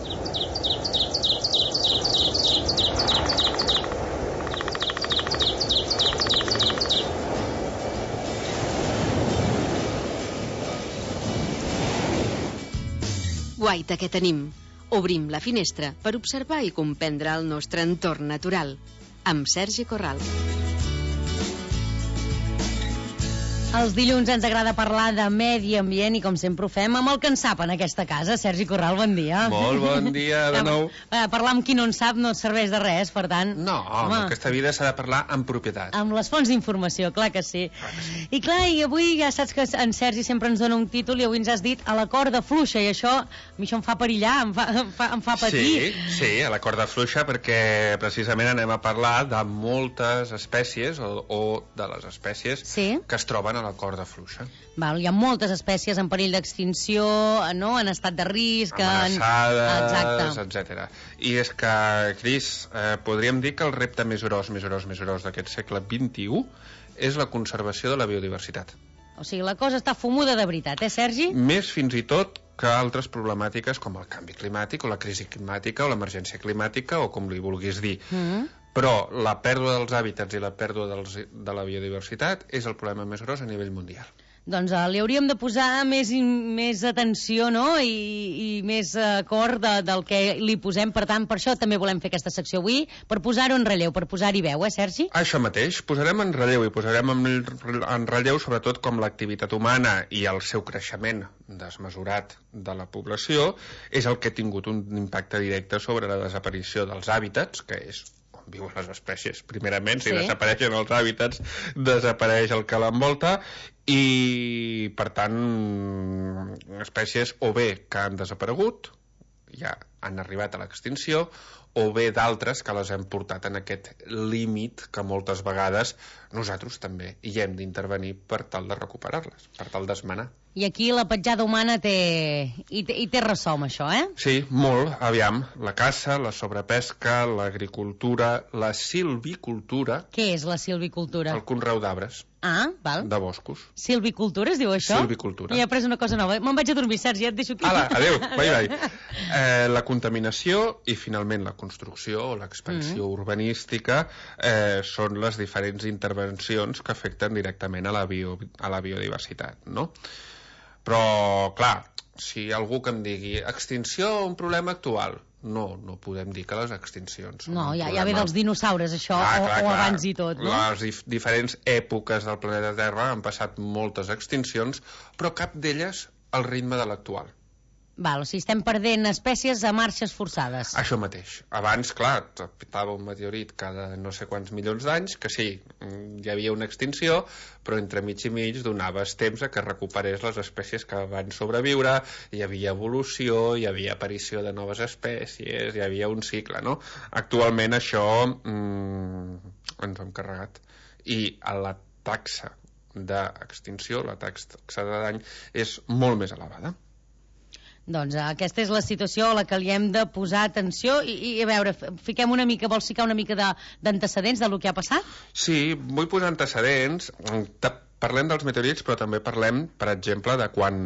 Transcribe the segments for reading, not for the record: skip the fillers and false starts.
Guaita que tenim. Obrim la finestra per observar i comprendre el nostre entorn natural. Amb Sergi Corral. Els dilluns ens agrada parlar de medi ambient i com sempre ho fem amb el que en sap en aquesta casa. Sergi Corral, bon dia. Molt bon dia de nou. Parlar amb qui no en sap no et serveix de res, per tant... No, en aquesta vida s'ha de parlar amb propietat. Amb les fonts d'informació, clar que sí. I clar, i avui ja saps que en Sergi sempre ens dona un títol i avui ens has dit a la corda fluixa, i això, a mi això em fa perillar, em fa patir. Sí, a la corda fluixa, perquè precisament anem a parlar de moltes espècies o de les espècies que es troben a la corda fluixa. Val, hi ha moltes espècies en perill d'extinció, no? En estat de risc, amenaçades, etc. I és que, Cris, podríem dir que el repte més gros d'aquest segle XXI és la conservació de la biodiversitat. O sigui, la cosa està fumuda de veritat, Sergi? Més fins i tot que altres problemàtiques com el canvi climàtic o la crisi climàtica o l'emergència climàtica o com li vulguis dir. Però la pèrdua dels hàbitats i la pèrdua de la biodiversitat és el problema més gros a nivell mundial. Doncs li hauríem de posar més atenció, no? I més cor del que li posem. Per tant, per això també volem fer aquesta secció avui, per posar-ho en relleu, per posar-hi veu, Sergi? Això mateix, posarem en relleu i posarem en relleu sobretot com l'activitat humana i el seu creixement desmesurat de la població és el que ha tingut un impacte directe sobre la desaparició dels hàbitats, que és viuen les espècies, primerament, si desapareixen els hàbitats, desapareix el que l'envolta, i per tant espècies o bé que han desaparegut, ja han arribat a l'extinció, o bé d'altres que les hem portat en aquest límit que moltes vegades nosaltres també hi hem d'intervenir per tal de recuperar-les, per tal d'esmenar. I aquí la petjada humana té ressò amb això, Sí, molt, aviam. La caça, la sobrepesca, l'agricultura, la silvicultura... Què és la silvicultura? El conreu d'arbres. Ah, val. De boscos. Silvicultura es diu això? Silvicultura. I he après una cosa nova. Me'n vaig a dormir, Sergi, et deixo aquí. Ala, adéu, bye. La contaminació i finalment la construcció o l'expansió urbanística són les diferents intervencions que afecten directament a la biodiversitat, no? Però, clar, si algú que em digui extinció, un problema actual, no podem dir que les extincions... No, ja ve dels dinosaures, això, o abans i tot, no? Les diferents èpoques del planeta Terra han passat moltes extincions, però cap d'elles al ritme de l'actual. Val, o sigui, estem perdent espècies a marxes forçades. Això mateix. Abans, clar, pitava un meteorit cada no sé quants milions d'anys, que sí, hi havia una extinció, però entre mig i mig donaves temps a que recuperés les espècies que van sobreviure, hi havia evolució, hi havia aparició de noves espècies, hi havia un cicle, no? Actualment això ens hem carregat. I la taxa d'extinció, la taxa de dany, és molt més elevada. Doncs aquesta és la situació a la que li hem de posar atenció i a veure, vols ficar una mica d'antecedents del que ha passat? Sí, vull posar antecedents. Parlem dels meteorits, però també parlem, per exemple, de quan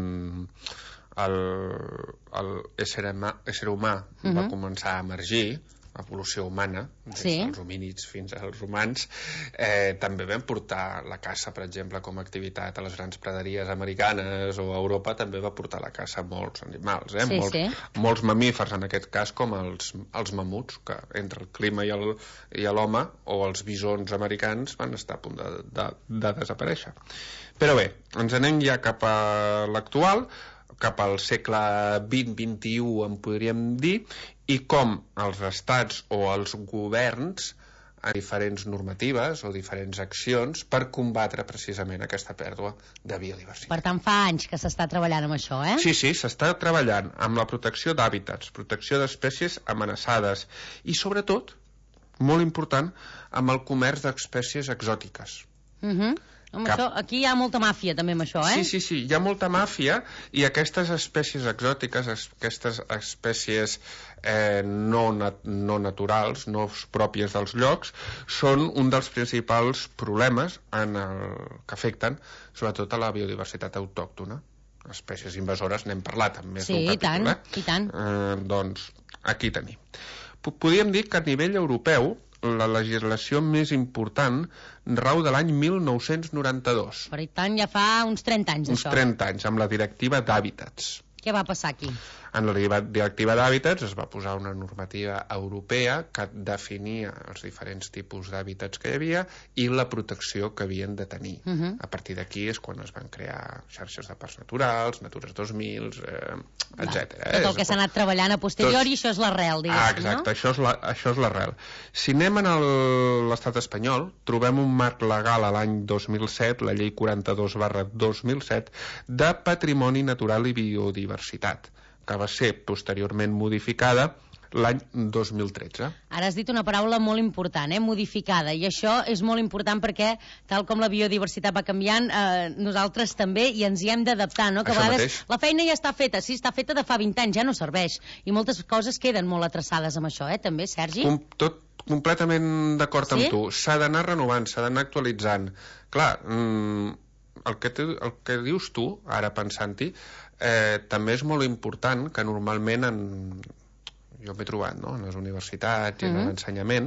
l'ésser humà va començar a emergir, evolució humana, des dels homínids fins als humans. També vam portar la caça, per exemple, com a activitat a les grans praderies americanes, o a Europa també va portar la caça a molts animals, molts mamífers, en aquest cas, com els mamuts, que entre el clima i l'home, o els bisons americans, van estar a punt de desaparèixer. Però bé, ens anem ja cap a l'actual, cap al segle XX-XXI, en podríem dir, i com els estats o els governs a diferents normatives o diferents accions per combatre precisament aquesta pèrdua de biodiversitat. Per tant, fa anys que s'està treballant amb això, Sí, s'està treballant amb la protecció d'hàbitats, protecció d'espècies amenaçades i, sobretot, molt important, amb el comerç d'espècies exòtiques. Aquí hi ha molta màfia també amb això, Sí, hi ha molta màfia i aquestes espècies exòtiques, aquestes espècies no naturals, no pròpies dels llocs, són un dels principals problemes que afecten sobretot a la biodiversitat autòctona. Espècies invasores n'hem parlat en més d'un capítol. I tant. Doncs aquí tenim. Podríem dir que a nivell europeu la legislació més important rau de l'any 1992. Per tant, ja fa uns 30 anys, això. Uns 30 anys, amb la directiva d'hàbitats. Què va passar aquí? En la directiva d'hàbitats es va posar una normativa europea que definia els diferents tipus d'hàbitats que hi havia i la protecció que havien de tenir. A partir d'aquí és quan es van crear xarxes de parcs naturals, Natures 2000, etc. Tot el que s'ha anat treballant a posteriori, això és l'arrel, diguéssim, exacte, no? Això és l'arrel. Si anem a l'estat espanyol, trobem un marc legal a l'any 2007, la llei 42/2007, de patrimoni natural i biodiversitat, que va ser posteriorment modificada l'any 2013. Ara has dit una paraula molt important, modificada, i això és molt important perquè, tal com la biodiversitat va canviant, nosaltres també i ens hi hem d'adaptar, no? Que a vegades la feina ja està feta, sí, està feta de fa 20 anys, ja no serveix, i moltes coses queden molt atraçades amb això, també, Sergi? Tot completament d'acord amb tu. S'ha d'anar renovant, s'ha d'anar actualitzant. Clar, el que dius tu, ara pensant-hi, també és molt important que normalment jo m'he trobat, no?, en les universitats i en l'ensenyament,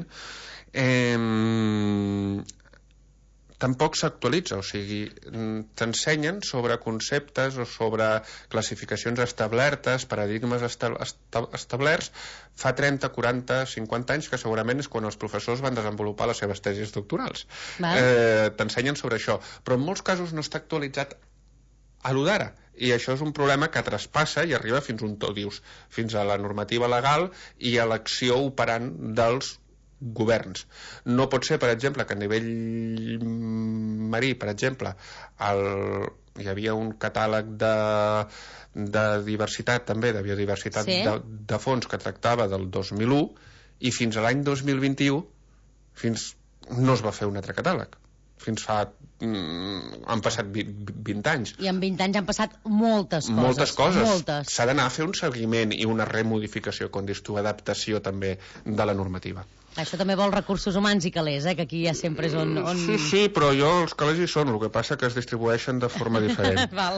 tampoc s'actualitza, o sigui, t'ensenyen sobre conceptes o sobre classificacions establertes, paradigmes establerts fa 30, 40, 50 anys, que segurament és quan els professors van desenvolupar les seves tesis doctorals. T'ensenyen sobre això, però en molts casos no està actualitzat a lo d'ara, i això és un problema que traspassa i arriba fins on tot dius, fins a la normativa legal i a l'acció operant dels governs. No pot ser, per exemple, que a nivell marí, per exemple, hi havia un catàleg de diversitat, també, de biodiversitat de fons que tractava del 2001, i fins a l'any 2021 no es va fer un altre catàleg. Han passat 20 anys. I en 20 anys han passat moltes coses. Moltes coses. S'ha d'anar a fer un seguiment i una remodificació, com dius tu, adaptació també de la normativa. Això també vol recursos humans i calés, que aquí ja sempre és on... Sí, però els calés hi són, el que passa que es distribueixen de forma diferent. Val.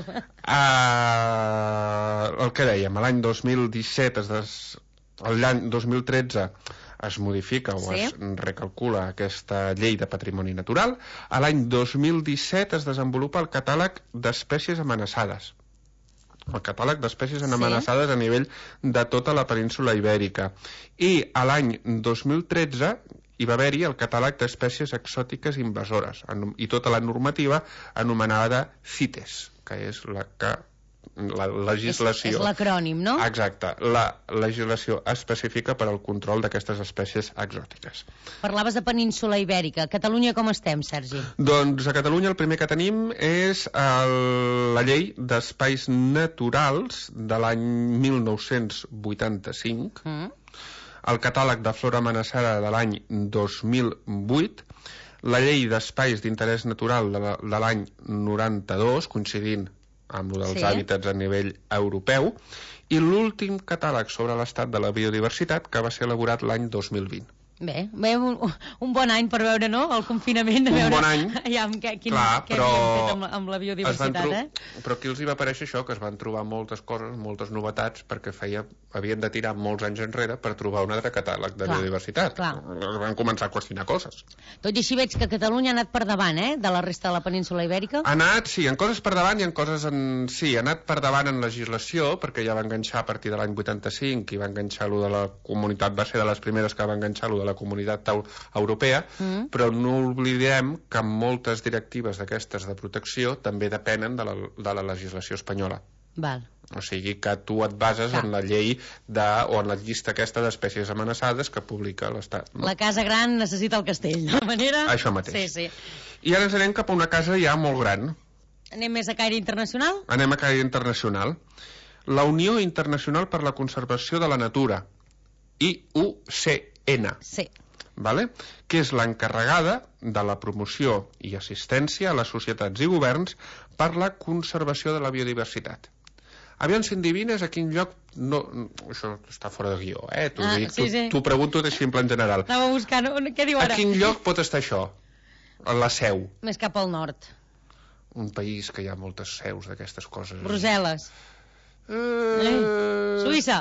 El que dèiem, l'any 2017, l'any 2013 es modifica o es recalcula aquesta llei de patrimoni natural. A l'any 2017 es desenvolupa el catàleg d'espècies amenaçades. El catàleg d'espècies amenaçades a nivell de tota la península ibèrica. I a l'any 2013 hi va haver-hi el catàleg d'espècies exòtiques invasores i tota la normativa anomenada CITES, que és la legislació... És l'acrònim, no? Exacte, la legislació específica per al control d'aquestes espècies exòtiques. Parlaves de península ibèrica. A Catalunya com estem, Sergi? Doncs a Catalunya el primer que tenim és la llei d'espais naturals de l'any 1985, el catàleg de flora amenaçada de l'any 2008, la llei d'espais d'interès natural de l'any 92, coincidint amb el dels hàbitats a nivell europeu, i l'últim catàleg sobre l'estat de la biodiversitat, que va ser elaborat l'any 2020. Bé, un bon any per veure, no?, el confinament, de veure... Un bon any, què havíem fet amb la biodiversitat, Però aquí els hi va aparèixer això, que es van trobar moltes coses, moltes novetats, perquè havien de tirar molts anys enrere per trobar un altre catàleg de biodiversitat. Van començar a qüestionar coses. Tot i així veig que Catalunya ha anat per davant, de la resta de la península ibèrica? Ha anat, sí, en coses per davant i en coses Sí, ha anat per davant en legislació, perquè ja va enganxar a partir de l'any 85 i va enganxar allò de la comunitat, va ser de les primeres que va enganxar allò de la comunitat europea, però no oblidem que moltes directives d'aquestes de protecció també depenen de la legislació espanyola. Val. O sigui que tu et bases en la llei o en la llista aquesta d'espècies amenaçades que publica l'Estat. La casa gran necessita el castell, de manera... Això mateix. Sí. I ara ens anem cap a una casa ja molt gran. Anem més a caire internacional? Anem a caire internacional. La Unió Internacional per la Conservació de la Natura, IUCN. Sí. Vale? Que és l'encarregada de la promoció i assistència a les societats i governs per la conservació de la biodiversitat. Aviam si endivines a quin lloc... No, això està fora de guió, T'ho pregunto de simple en general. Anava buscant, què diu ara? A quin lloc pot estar això? A la seu. Més cap al nord. Un país que hi ha moltes seus d'aquestes coses. Brussel·les. Suïssa.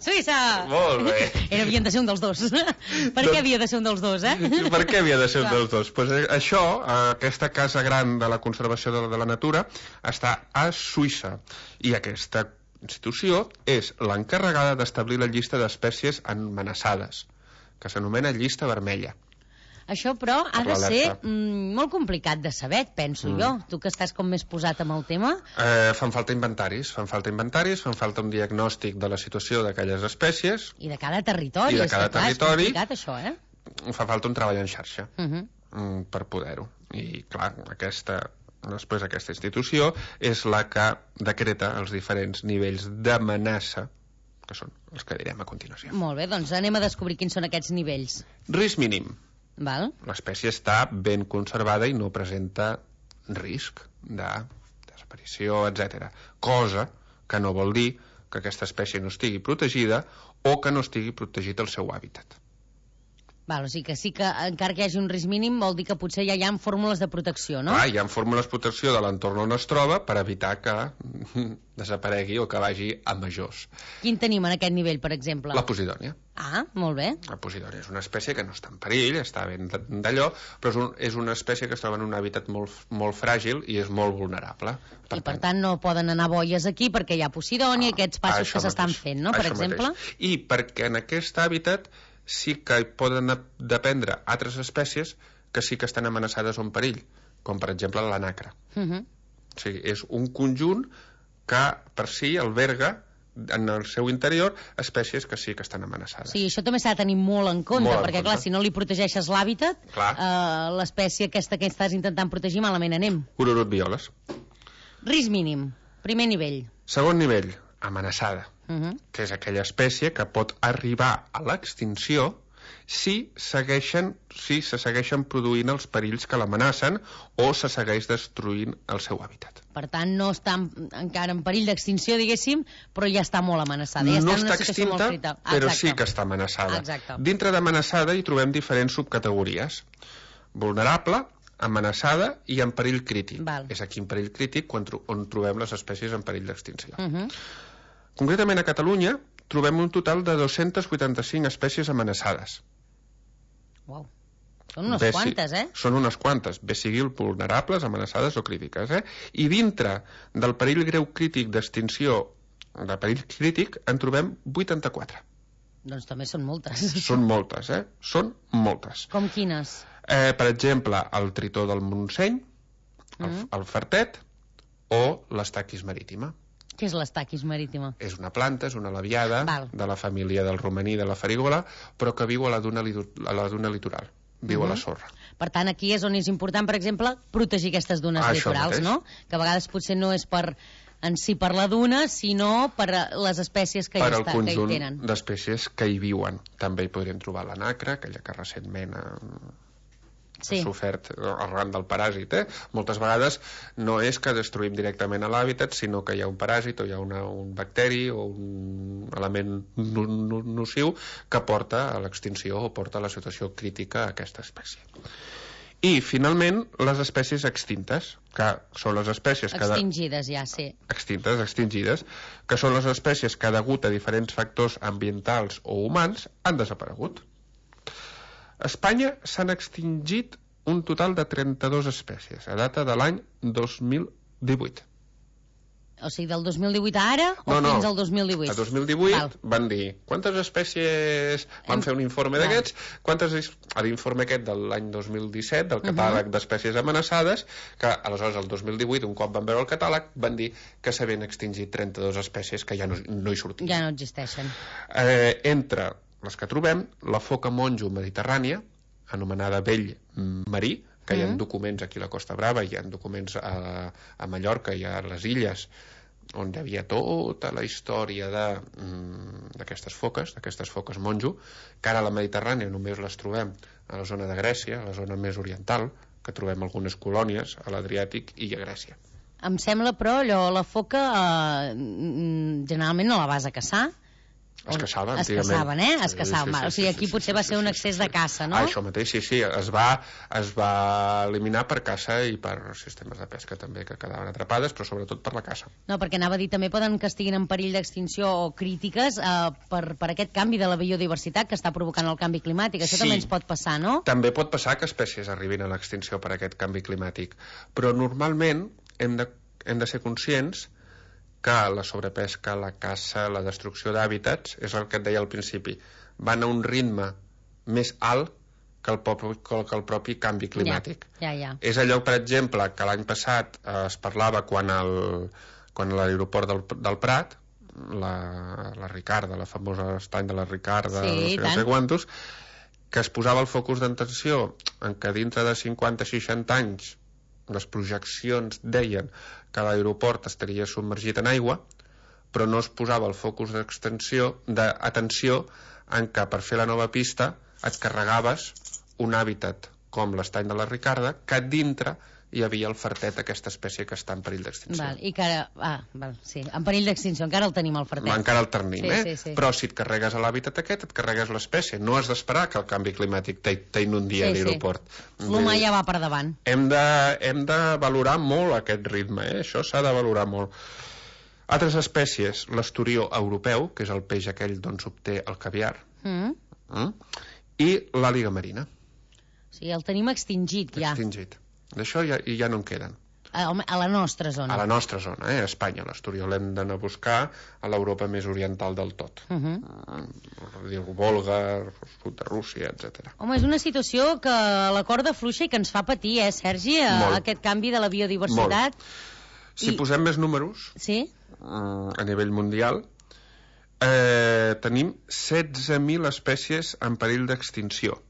Molt bé. Havien de ser un dels dos. Per què havia de ser un dels dos, Per què havia de ser un dels dos? Pues això, aquesta casa gran de la conservació de la natura, està a Suïssa. I aquesta institució és l'encarregada d'establir la llista d'espècies amenaçades, que s'anomena llista vermella. Això, però, ha de ser molt complicat de saber, penso jo. Tu que estàs com més posat amb el tema. Fan falta inventaris, fan falta un diagnòstic de la situació d'aquelles espècies. I de cada territori. És complicat, això, Fa falta un treball en xarxa per poder-ho. I, clar, després aquesta institució és la que decreta els diferents nivells d'amenaça, que són els que direm a continuació. Molt bé, doncs anem a descobrir quins són aquests nivells. Risc mínim. Val. L'espècie està ben conservada i no presenta risc de desaparició, etc. Cosa que no vol dir que aquesta espècie no estigui protegida o que no estigui protegit el seu hàbitat. Val, o sigui que sí que encara que hi hagi un risc mínim vol dir que potser ja hi ha fórmules de protecció, no? Hi ha fórmules de protecció de l'entorn on es troba per evitar que desaparegui o que vagi a majors. Quin tenim en aquest nivell, per exemple? La posidònia. Molt bé. La posidònia és una espècie que no està en perill, està ben d'allò, però és una espècie que es troba en un hàbitat molt fràgil i és molt vulnerable. Per tant no poden anar boies aquí perquè hi ha posidònia i aquests passos que s'estan fent, no? Per exemple. I perquè en aquest hàbitat sí que hi poden dependre altres espècies que sí que estan amenaçades o en perill, com per exemple la nacra. O sigui, és un conjunt que per si alberga en el seu interior espècies que sí que estan amenaçades. Sí, això també s'ha de tenir molt en compte, perquè clar, si no li protegeixes l'hàbitat, l'espècie aquesta que estàs intentant protegir malament anem. Ururut violes. Risc mínim, primer nivell. Segon nivell, amenaçada, que és aquella espècie que pot arribar a l'extinció si se segueixen produint els perills que l'amenacen o se segueix destruint el seu hàbitat. Per tant, no està encara en perill d'extinció, diguéssim, però ja està molt amenaçada. No està extinta, però sí que està amenaçada. Dintre d'amenaçada hi trobem diferents subcategories. Vulnerable, amenaçada i en perill crític. És aquí en perill crític on trobem les espècies en perill d'extinció. Concretament a Catalunya trobem un total de 285 espècies amenaçades. Uau, són unes quantes, Són unes quantes, bé sigui vulnerables, amenaçades o crítiques. I dintre del perill greu crític d'extinció, del perill crític, en trobem 84. Doncs també són moltes. Són moltes, Són moltes. Com quines? Per exemple, el tritó del Montseny, el fartet o l'estaquis marítima. Què és l'estaquis marítima? És una planta, és una labiada de la família del romaní de la farigola, però que viu a la duna litoral, viu a la sorra. Per tant, aquí és on és important, per exemple, protegir aquestes dunes litorals, no? Que a vegades potser no és en si per la duna, sinó per les espècies que hi tenen. Per el conjunt d'espècies que hi viuen. També hi podríem trobar la nacra, aquella que recentment ha sofert arran del paràsit. Moltes vegades no és que destruïm directament l'hàbitat, sinó que hi ha un paràsit o hi ha un bacteri o un element nociu que porta a l'extinció o porta a la situació crítica a aquesta espècie. I, finalment, les espècies extintes, que són les espècies extingides, ja, sí. Extingides, que són les espècies que, degut a diferents factors ambientals o humans, han desaparegut. A Espanya s'han extingit un total de 32 espècies, a data de l'any 2018. O sigui, del 2018 a ara o fins al 2018? A 2018 van dir quantes espècies... Van fer un informe d'aquests, a l'informe aquest de l'any 2017, del catàleg d'espècies amenaçades, que aleshores el 2018, un cop van veure el catàleg, van dir que s'havien extingit 32 espècies que ja no hi sortien. Ja no existeixen. Entre les que trobem, la foca monjo mediterrània, anomenada vell marí, que hi ha documents aquí a la Costa Brava, hi ha documents a Mallorca i a les illes, on hi havia tota la història d'aquestes foques monjo, que ara a la Mediterrània només les trobem a la zona de Grècia, a la zona més oriental, que trobem algunes colònies a l'Adriàtic i a Grècia. Em sembla, però, la foca generalment no la vas a caçar, Es caçava, es caçaven, es caçaven. O sigui, aquí potser va ser un excés de caça, no? Això mateix, sí. Es va eliminar per caça i per sistemes de pesca també, que quedaven atrapades, però sobretot per la caça. No, perquè anava a dir, també poden que estiguin en perill d'extinció o crítiques per aquest canvi de la biodiversitat que està provocant el canvi climàtic. Això també ens pot passar, no? També pot passar que espècies arribin a l'extinció per aquest canvi climàtic, però normalment hem de ser conscients que la sobrepesca, la caça, la destrucció d'hàbitats, és el que et deia al principi, van a un ritme més alt que el propi canvi climàtic. Ja. És allò, per exemple, que l'any passat es parlava quan l'aeroport del Prat, la Ricarda, la famosa estany de la Ricarda, no sé quantos, que es posava el focus d'atenció en que dintre de 50-60 anys les projeccions deien que l'aeroport estaria submergit en aigua, però no es posava el focus d'atenció en que per fer la nova pista et carregaves un hàbitat com l'estany de la Ricarda, que dintre hi havia el fartet, aquesta espècie que està en perill d'extinció. I que ara, en perill d'extinció, encara el tenim, el fartet. Encara el tenim, sí. Però si et carregues a l'hàbitat aquest, et carregues l'espècie. No has d'esperar que el canvi climàtic t'inundia l'aeroport. L'humà ja va per davant. Hem de valorar molt aquest ritme, això s'ha de valorar molt. Altres espècies, l'esturió europeu, que és el peix aquell d'on s'obté el caviar, i l'àliga marina. O sigui, el tenim extingit, ja. Extingit. D'això ja no en queden. A la nostra zona. A la nostra zona, a Espanya. L'esturió l'hem d'anar a buscar a l'Europa més oriental del tot. El Volga, sud de Rússia, etc. Home, és una situació que la corda fluixa i que ens fa patir, Sergi? Aquest canvi de la biodiversitat. Molt. Si posem més números, a nivell mundial, tenim 16.000 espècies en perill d'extinció.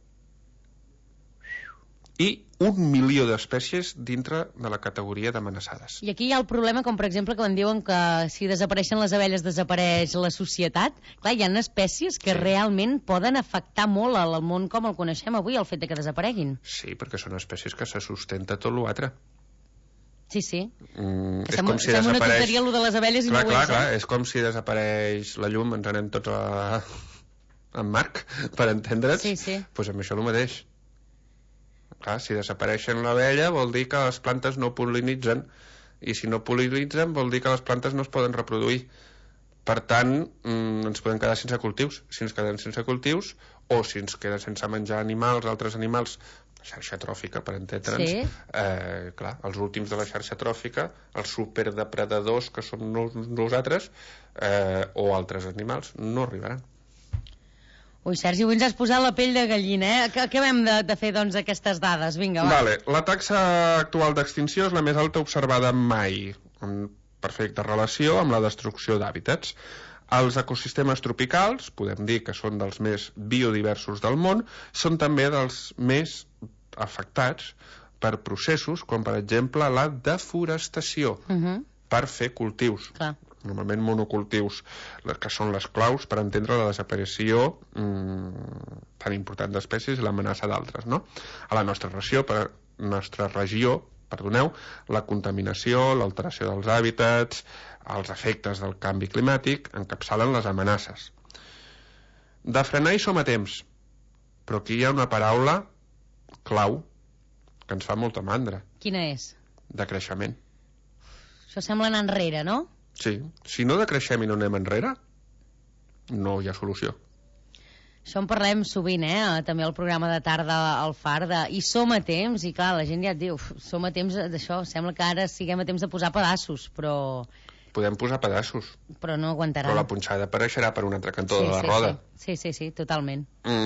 I 1 milió d'espècies dintre de la categoria d'amenaçades. I aquí hi ha el problema, com per exemple, quan diuen que si desapareixen les abelles desapareix la societat. Clar, hi ha espècies que realment poden afectar molt al món com el coneixem avui, el fet de que desapareguin. Sí, perquè són espècies que se sustenta tot l'altre. Sí. És com si una tonteria allò de les abelles i no ho és. Clar, és com si desapareix la llum, ens anem tots en marc, per entendre's. Sí. Doncs amb això el mateix. Clar, si desapareixen l'abella vol dir que les plantes no pol·linitzen, i si no pol·linitzen vol dir que les plantes no es poden reproduir. Per tant, ens podem quedar sense cultius. Si ens quedem sense cultius, o si ens queda sense menjar altres animals, xarxa tròfica, per entendre'ns, clar, els últims de la xarxa tròfica, els superdepredadors que som nosaltres, o altres animals, no arribaran. Ui, Sergi, avui ens has posat la pell de gallina, Què hem de fer, doncs, aquestes dades? Vinga, va. La taxa actual d'extinció és la més alta observada mai, en perfecta relació amb la destrucció d'hàbitats. Els ecosistemes tropicals, podem dir que són dels més biodiversos del món, són també dels més afectats per processos com, per exemple, la deforestació per fer cultius. Clar. Normalment monocultius, que són les claus per entendre la desaparició tan important d'espècies i l'amenaça d'altres, no? A la nostra regió, la contaminació, l'alteració dels hàbitats, els efectes del canvi climàtic encapçalen les amenaces. De frenar hi som a temps, però aquí hi ha una paraula clau que ens fa molta mandra. Quina és? Decreixement. Això sembla anar enrere, no? Sí, si no decreixem i no anem enrere, no hi ha solució. Això en parlem sovint, també al programa de tarda al Far, i som a temps, i clar, la gent ja et diu, som a temps d'això, sembla que ara siguem a temps de posar pedaços, però... Podem posar pedaços. Però no aguantarà. Però la punxada apareixerà per un altre cantó de la roda. Sí, totalment.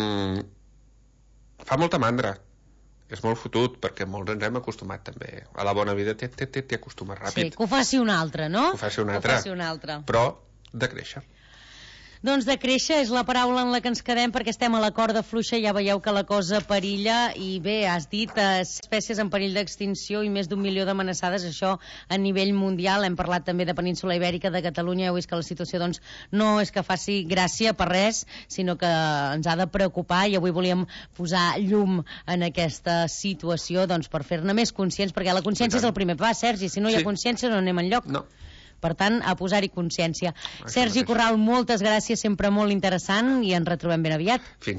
Fa molta mandra. És molt fotut, perquè molts ens hem acostumat també. A la bona vida t'hi acostumes ràpid. Sí, que ho faci un altre, no? Que ho faci un altre. Però de créixer. Doncs de créixer és la paraula en la que ens quedem, perquè estem a la corda fluixa, ja veieu que la cosa perilla, i bé, has dit espècies en perill d'extinció i més d'1 milió d'amenaçades, això a nivell mundial. Hem parlat també de península Ibèrica, de Catalunya. Heu vist que la situació doncs no és que faci gràcia per res, sinó que ens ha de preocupar, i avui volíem posar llum en aquesta situació doncs per fer-ne més conscients, perquè la consciència és el primer pas, Sergi. Si no hi ha consciència no anem enlloc. No. Per tant, a posar-hi consciència. Sergi Corral, moltes gràcies, sempre molt interessant, i ens retrobem ben aviat. Fins